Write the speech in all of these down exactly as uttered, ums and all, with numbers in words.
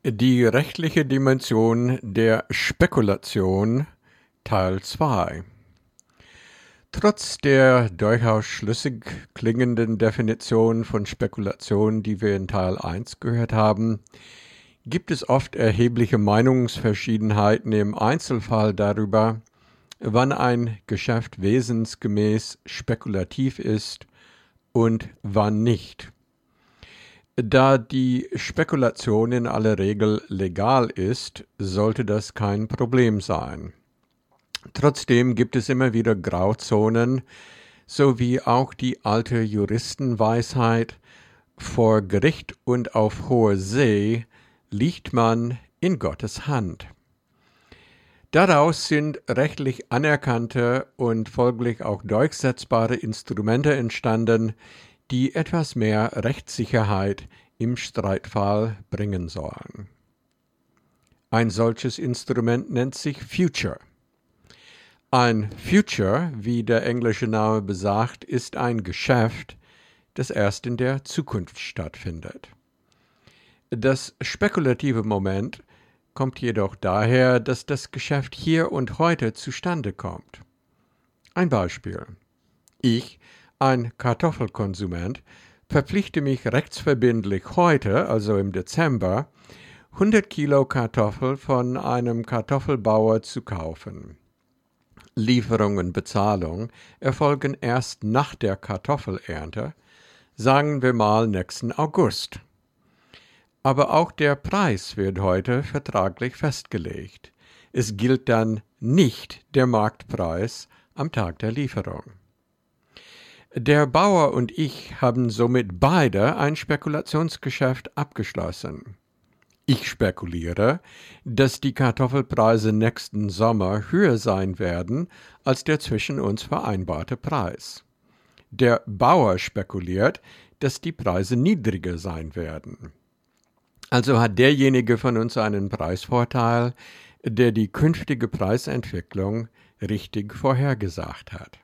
Die rechtliche Dimension der Spekulation Teil zwei. Trotz der durchaus schlüssig klingenden Definition von Spekulation, die wir in Teil eins gehört haben, gibt es oft erhebliche Meinungsverschiedenheiten im Einzelfall darüber, wann ein Geschäft wesensgemäß spekulativ ist und wann nicht. Da die Spekulation in aller Regel legal ist, sollte das kein Problem sein. Trotzdem gibt es immer wieder Grauzonen, sowie auch die alte Juristenweisheit: vor Gericht und auf hoher See liegt man in Gottes Hand. Daraus sind rechtlich anerkannte und folglich auch durchsetzbare Instrumente entstanden, die etwas mehr Rechtssicherheit im Streitfall bringen sollen. Ein solches Instrument nennt sich Future. Ein Future, wie der englische Name besagt, ist ein Geschäft, das erst in der Zukunft stattfindet. Das spekulative Moment kommt jedoch daher, dass das Geschäft hier und heute zustande kommt. Ein Beispiel. Ich, ein Kartoffelkonsument, verpflichte mich rechtsverbindlich heute, also im Dezember, hundert Kilo Kartoffel von einem Kartoffelbauer zu kaufen. Lieferung und Bezahlung erfolgen erst nach der Kartoffelernte, sagen wir mal nächsten August. Aber auch der Preis wird heute vertraglich festgelegt. Es gilt dann nicht der Marktpreis am Tag der Lieferung. Der Bauer und ich haben somit beide ein Spekulationsgeschäft abgeschlossen. Ich spekuliere, dass die Kartoffelpreise nächsten Sommer höher sein werden als der zwischen uns vereinbarte Preis. Der Bauer spekuliert, dass die Preise niedriger sein werden. Also hat derjenige von uns einen Preisvorteil, der die künftige Preisentwicklung richtig vorhergesagt hat.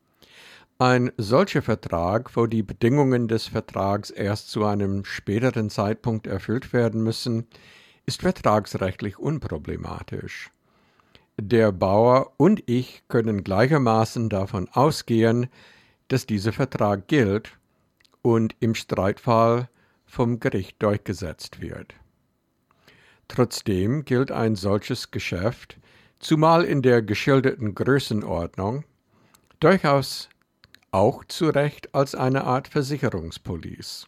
Ein solcher Vertrag, wo die Bedingungen des Vertrags erst zu einem späteren Zeitpunkt erfüllt werden müssen, ist vertragsrechtlich unproblematisch. Der Bauer und ich können gleichermaßen davon ausgehen, dass dieser Vertrag gilt und im Streitfall vom Gericht durchgesetzt wird. Trotzdem gilt ein solches Geschäft, zumal in der geschilderten Größenordnung, durchaus auch zu Recht als eine Art Versicherungspolice.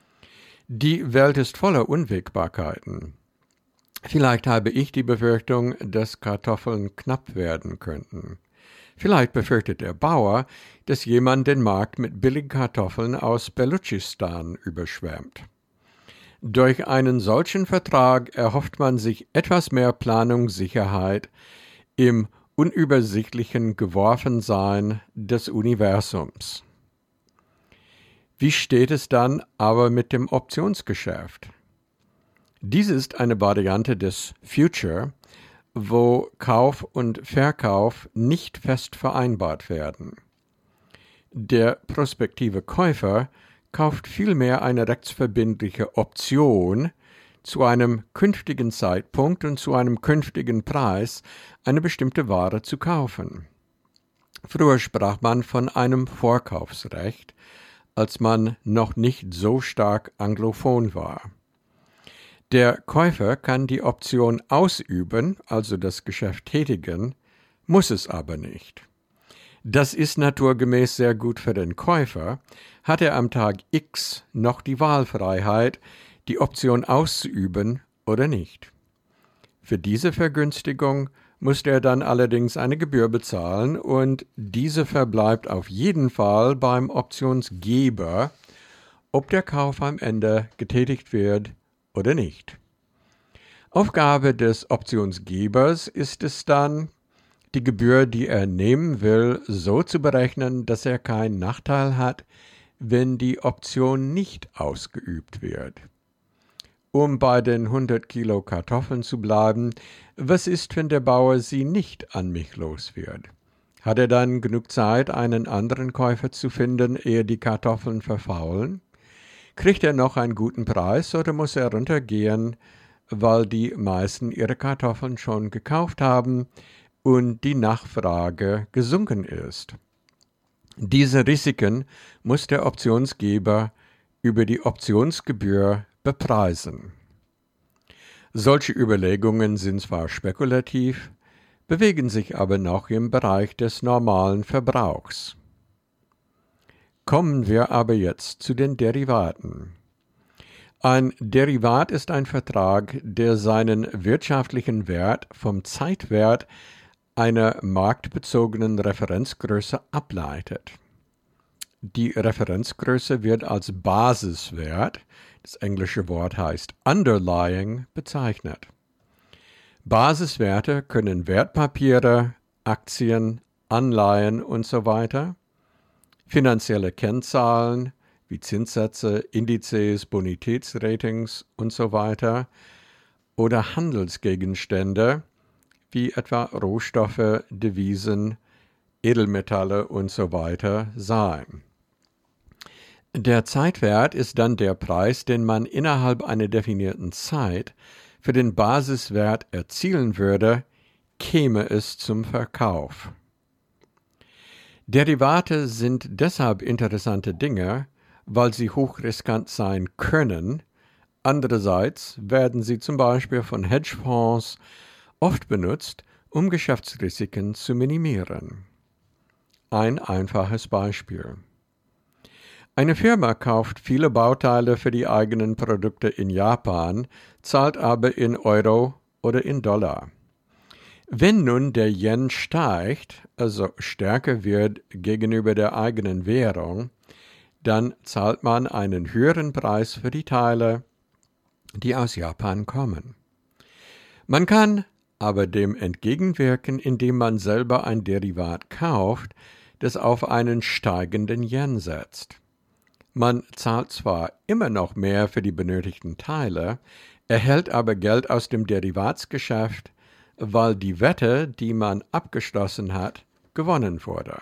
Die Welt ist voller Unwägbarkeiten. Vielleicht habe ich die Befürchtung, dass Kartoffeln knapp werden könnten. Vielleicht befürchtet der Bauer, dass jemand den Markt mit Billigkartoffeln aus Belutschistan überschwemmt. Durch einen solchen Vertrag erhofft man sich etwas mehr Planungssicherheit im unübersichtlichen Geworfensein des Universums. Wie steht es dann aber mit dem Optionsgeschäft? Dies ist eine Variante des Future, wo Kauf und Verkauf nicht fest vereinbart werden. Der prospektive Käufer kauft vielmehr eine rechtsverbindliche Option, zu einem künftigen Zeitpunkt und zu einem künftigen Preis eine bestimmte Ware zu kaufen. Früher sprach man von einem Vorkaufsrecht, als man noch nicht so stark anglophon war. Der Käufer kann die Option ausüben, also das Geschäft tätigen, muss es aber nicht. Das ist naturgemäß sehr gut für den Käufer, hat er am Tag X noch die Wahlfreiheit, die Option auszuüben oder nicht. Für diese Vergünstigung muss er dann allerdings eine Gebühr bezahlen und diese verbleibt auf jeden Fall beim Optionsgeber, ob der Kauf am Ende getätigt wird oder nicht. Aufgabe des Optionsgebers ist es dann, die Gebühr, die er nehmen will, so zu berechnen, dass er keinen Nachteil hat, wenn die Option nicht ausgeübt wird. Um bei den hundert Kilo Kartoffeln zu bleiben, was ist, wenn der Bauer sie nicht an mich los wird? Hat er dann genug Zeit, einen anderen Käufer zu finden, ehe die Kartoffeln verfaulen? Kriegt er noch einen guten Preis oder muss er runtergehen weil die meisten ihre Kartoffeln schon gekauft haben und die Nachfrage gesunken ist. Diese Risiken muss der Optionsgeber über die Optionsgebühr bepreisen. Solche Überlegungen sind zwar spekulativ, bewegen sich aber noch im Bereich des normalen Verbrauchs. Kommen wir aber jetzt zu den Derivaten. Ein Derivat ist ein Vertrag, der seinen wirtschaftlichen Wert vom Zeitwert einer marktbezogenen Referenzgröße ableitet. Die Referenzgröße wird als Basiswert, das englische Wort heißt Underlying, bezeichnet. Basiswerte können Wertpapiere, Aktien, Anleihen usw., finanzielle Kennzahlen wie Zinssätze, Indizes, Bonitätsratings usw. oder Handelsgegenstände wie etwa Rohstoffe, Devisen, Edelmetalle usw. sein. Der Zeitwert ist dann der Preis, den man innerhalb einer definierten Zeit für den Basiswert erzielen würde, käme es zum Verkauf. Derivate sind deshalb interessante Dinge, weil sie hochriskant sein können. Andererseits werden sie zum Beispiel von Hedgefonds oft benutzt, um Geschäftsrisiken zu minimieren. Ein einfaches Beispiel. Eine Firma kauft viele Bauteile für die eigenen Produkte in Japan, zahlt aber in Euro oder in Dollar. Wenn nun der Yen steigt, also stärker wird gegenüber der eigenen Währung, dann zahlt man einen höheren Preis für die Teile, die aus Japan kommen. Man kann aber dem entgegenwirken, indem man selber ein Derivat kauft, das auf einen steigenden Yen setzt. Man zahlt zwar immer noch mehr für die benötigten Teile, erhält aber Geld aus dem Derivatsgeschäft, weil die Wette, die man abgeschlossen hat, gewonnen wurde.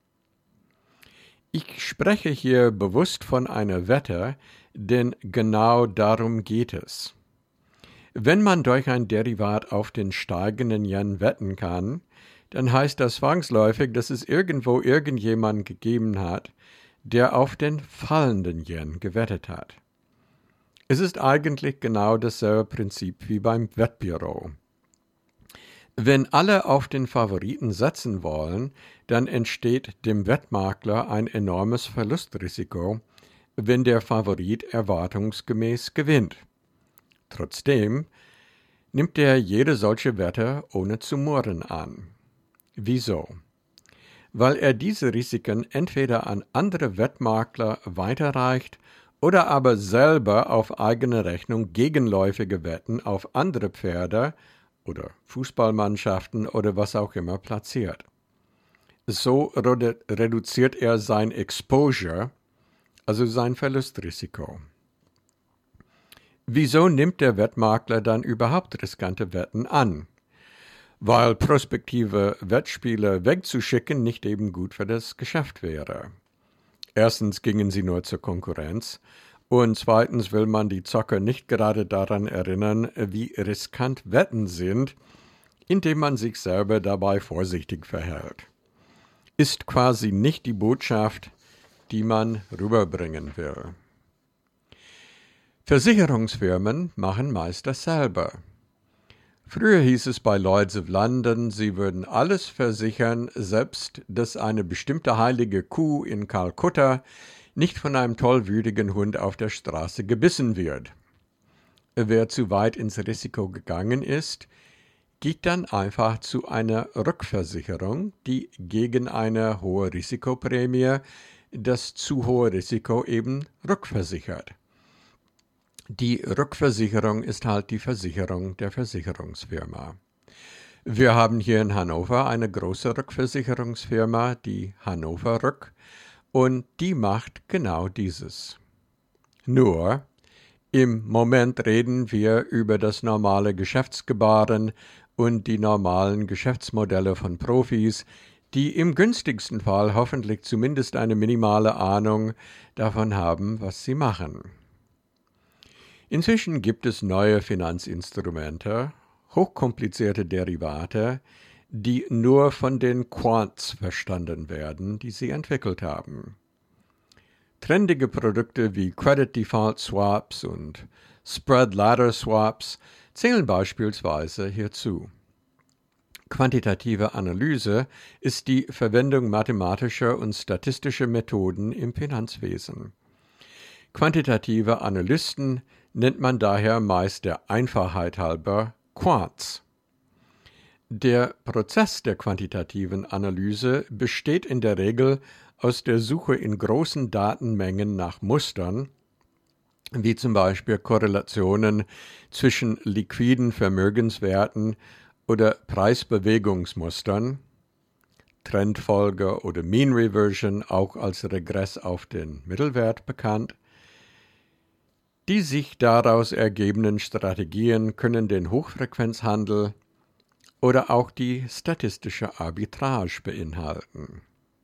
Ich spreche hier bewusst von einer Wette, denn genau darum geht es. Wenn man durch ein Derivat auf den steigenden Yen wetten kann, dann heißt das zwangsläufig, dass es irgendwo irgendjemanden gegeben hat, der auf den fallenden Yen gewettet hat. Es ist eigentlich genau dasselbe Prinzip wie beim Wettbüro. Wenn alle auf den Favoriten setzen wollen, dann entsteht dem Wettmakler ein enormes Verlustrisiko, wenn der Favorit erwartungsgemäß gewinnt. Trotzdem nimmt er jede solche Wette ohne zu murren an. Wieso? Weil er diese Risiken entweder an andere Wettmakler weiterreicht oder aber selber auf eigene Rechnung gegenläufige Wetten auf andere Pferde oder Fußballmannschaften oder was auch immer platziert. So redu- reduziert er sein Exposure, also sein Verlustrisiko. Wieso nimmt der Wettmakler dann überhaupt riskante Wetten an? Weil prospektive Wettspiele wegzuschicken nicht eben gut für das Geschäft wäre. Erstens gingen sie nur zur Konkurrenz und zweitens will man die Zocker nicht gerade daran erinnern, wie riskant Wetten sind, indem man sich selber dabei vorsichtig verhält. Ist quasi nicht die Botschaft, die man rüberbringen will. Versicherungsfirmen machen meist dasselbe. Früher hieß es bei Lloyd's of London, sie würden alles versichern, selbst dass eine bestimmte heilige Kuh in Kalkutta nicht von einem tollwütigen Hund auf der Straße gebissen wird. Wer zu weit ins Risiko gegangen ist, geht dann einfach zu einer Rückversicherung, die gegen eine hohe Risikoprämie das zu hohe Risiko eben rückversichert. Die Rückversicherung ist halt die Versicherung der Versicherungsfirma. Wir haben hier in Hannover eine große Rückversicherungsfirma, die Hannover Rück, und die macht genau dieses. Nur, im Moment reden wir über das normale Geschäftsgebaren und die normalen Geschäftsmodelle von Profis, die im günstigsten Fall hoffentlich zumindest eine minimale Ahnung davon haben, was sie machen. Inzwischen gibt es neue Finanzinstrumente, hochkomplizierte Derivate, die nur von den Quants verstanden werden, die sie entwickelt haben. Trendige Produkte wie Credit Default Swaps und Spread Ladder Swaps zählen beispielsweise hierzu. Quantitative Analyse ist die Verwendung mathematischer und statistischer Methoden im Finanzwesen. Quantitative Analysten nennt man daher meist der Einfachheit halber Quants. Der Prozess der quantitativen Analyse besteht in der Regel aus der Suche in großen Datenmengen nach Mustern, wie zum Beispiel Korrelationen zwischen liquiden Vermögenswerten oder Preisbewegungsmustern, Trendfolge oder Mean Reversion, auch als Regress auf den Mittelwert bekannt. Die sich daraus ergebenden Strategien können den Hochfrequenzhandel oder auch die statistische Arbitrage beinhalten.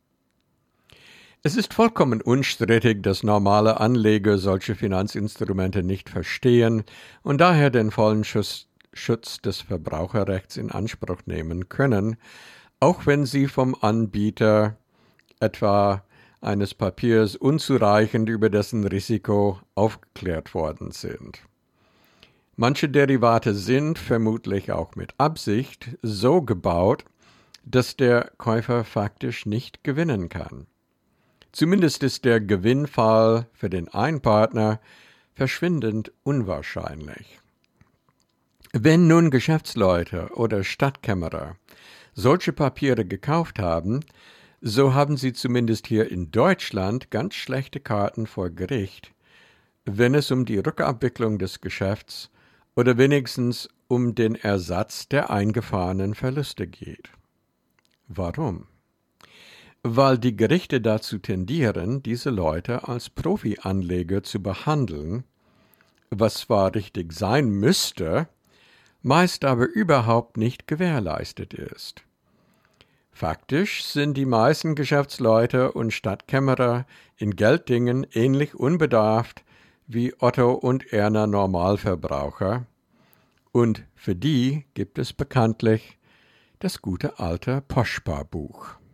Es ist vollkommen unstrittig, dass normale Anleger solche Finanzinstrumente nicht verstehen und daher den vollen Schutz, Schutz des Verbraucherrechts in Anspruch nehmen können, auch wenn sie vom Anbieter etwa eines Papiers unzureichend über dessen Risiko aufgeklärt worden sind. Manche Derivate sind, vermutlich auch mit Absicht, so gebaut, dass der Käufer faktisch nicht gewinnen kann. Zumindest ist der Gewinnfall für den Einpartner verschwindend unwahrscheinlich. Wenn nun Geschäftsleute oder Stadtkämmerer solche Papiere gekauft haben, so haben sie zumindest hier in Deutschland ganz schlechte Karten vor Gericht, wenn es um die Rückabwicklung des Geschäfts oder wenigstens um den Ersatz der eingefahrenen Verluste geht. Warum? Weil die Gerichte dazu tendieren, diese Leute als Profi-Anleger zu behandeln, was zwar richtig sein müsste, meist aber überhaupt nicht gewährleistet ist. Faktisch sind die meisten Geschäftsleute und Stadtkämmerer in Gelddingen ähnlich unbedarft wie Otto und Erna Normalverbraucher, und für die gibt es bekanntlich das gute alte Postsparbuch.